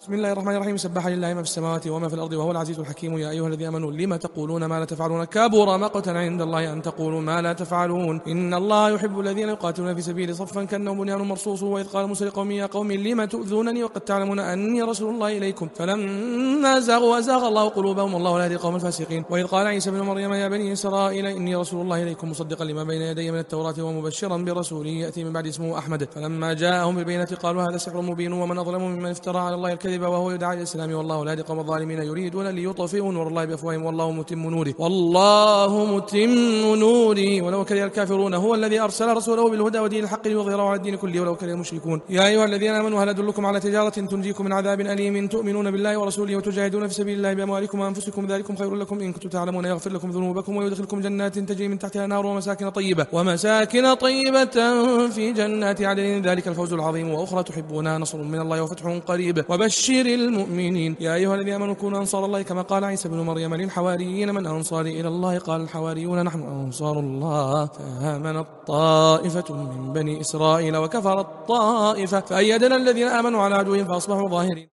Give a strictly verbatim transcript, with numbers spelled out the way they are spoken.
بسم الله الرحمن الرحيم. سبح لله ما في السماوات وما في الأرض وهو العزيز الحكيم. يا أيها الذين آمنوا لما تقولون ما لا تفعلون كبر مقتا عند الله أن تقولوا ما لا تفعلون إن الله يحب الذين يقاتلون في سبيله صفا كأنهم بنيان مرصوص. وإذ قال موسى لقومه يا قوم لم تؤذونني وقد تعلمون أني رسول الله إليكم فلما زاغوا أزاغ الله قلوبهم والله لا يهدي القوم الفاسقين. وإذ قال عيسى ابن مريم يا بني إسرائيل إني رسول الله إليكم مصدقا لما بين يدي من التوراة ومبشرا برسول يأتي من بعد اسمه أحمد. فلما جاءهم بالبينات قالوا هذا سحر مبين ومن أظلم ممن افترى على الله الكذب وهو يدعى إلى الإسلام والله لا يهدي القوم الظالمين. يريدون ليطفئوا نور الله بأفواههم والله متم نوره والله متم نوره ولو كره الكافرون. هو الذي أرسل رسوله بالهدى ودين الحق ليظهره على الدين كله ولو كره المشركون. يا أيها الذين آمنوا هل أدلكم على تجارة تنجيكم من عذاب أليم تؤمنون بالله ورسوله وتجاهدون في سبيل الله بأموالكم وأنفسكم ذلكم خير لكم إن كنتم تعلمون يغفر لكم ذنوبكم ويدخلكم جنات تجري من تحتها الأنهار ومساكن طيبة ومساكن طيبة في جنات عدن ذلك الفوز العظيم. وأخرى تحبونها نصر من الله وفتح قريب وبشر المؤمنين. يا أيها الذين آمنوا كونوا أنصار الله كما قال عيسى بن مريم للحواريين من أنصاري إلى الله قال الحواريون نحن أنصار الله. فآمنت طائفة من بني إسرائيل وكفرت طائفة فأيدنا الذين آمنوا على عدوهم فأصبحوا ظاهرين.